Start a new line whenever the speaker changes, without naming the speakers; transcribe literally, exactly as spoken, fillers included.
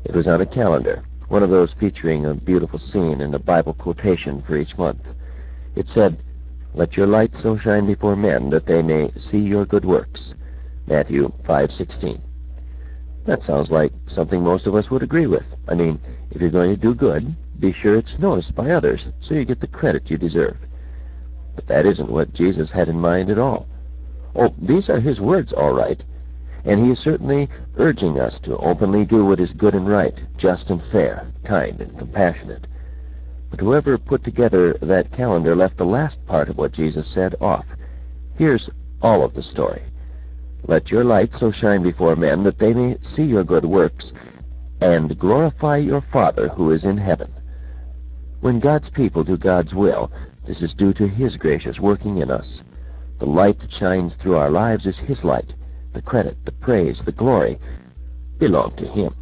It was on a calendar, one of those featuring a beautiful scene and a Bible quotation for each month. It said, "Let your light so shine before men that they may see your good works." Matthew five sixteen. That sounds like something most of us would agree with. I mean, if you're going to do good, be sure it's noticed by others so you get the credit you deserve. But that isn't what Jesus had in mind at all. Oh, these are his words, all right, and he is certainly urging us to openly do what is good and right, just and fair, kind and compassionate. But whoever put together that calendar left the last part of what Jesus said off. Here's all of the story. "Let your light so shine before men that they may see your good works and glorify your Father who is in heaven." When God's people do God's will, this is due to his gracious working in us. The light that shines through our lives is his light. The credit, the praise, the glory belong to him.